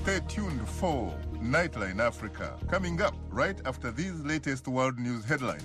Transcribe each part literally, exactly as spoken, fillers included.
Stay tuned for Nightline Africa, coming up right after these latest world news headlines.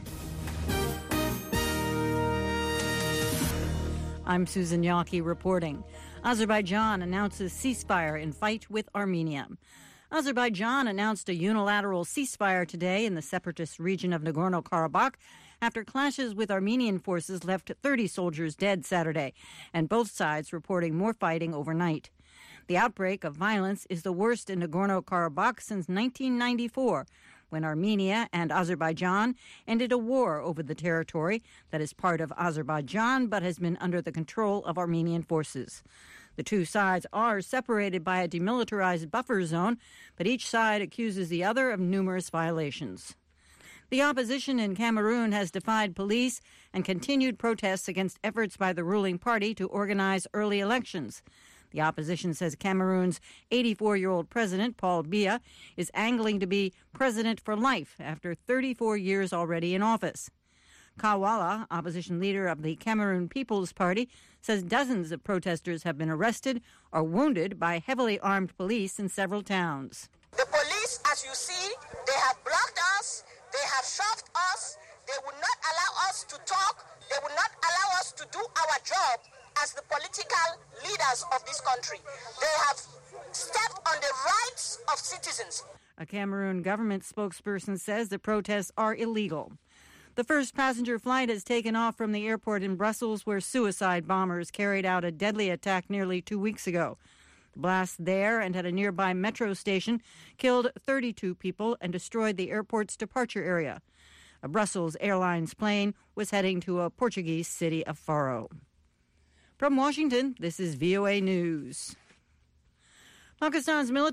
I'm Susan Yaki reporting. Azerbaijan announces ceasefire in fight with Armenia. Azerbaijan announced a unilateral ceasefire today in the separatist region of Nagorno-Karabakh after clashes with Armenian forces left thirty soldiers dead Saturday, and both sides reporting more fighting overnight. The outbreak of violence is the worst in Nagorno-Karabakh since nineteen ninety-four, when Armenia and Azerbaijan ended a war over the territory that is part of Azerbaijan but has been under the control of Armenian forces. The two sides are separated by a demilitarized buffer zone, but each side accuses the other of numerous violations. The opposition in Cameroon has defied police and continued protests against efforts by the ruling party to organize early elections. The opposition says Cameroon's eighty-four-year-old president, Paul Biya, is angling to be president for life after thirty-four years already in office. Kawala, opposition leader of the Cameroon People's Party, says dozens of protesters have been arrested or wounded by heavily armed police in several towns. The police, as you see, they have blocked us, they have shoved us, they will not allow us to talk, they will not allow us to do our job as the political leaders of this country. They have stepped on the rights of citizens. A Cameroon government spokesperson says the protests are illegal. The first passenger flight has taken off from the airport in Brussels, where suicide bombers carried out a deadly attack nearly two weeks ago. The blast there and at a nearby metro station killed thirty-two people and destroyed the airport's departure area. A Brussels Airlines plane was heading to a Portuguese city of Faro. From Washington, this is V O A News. Pakistan's military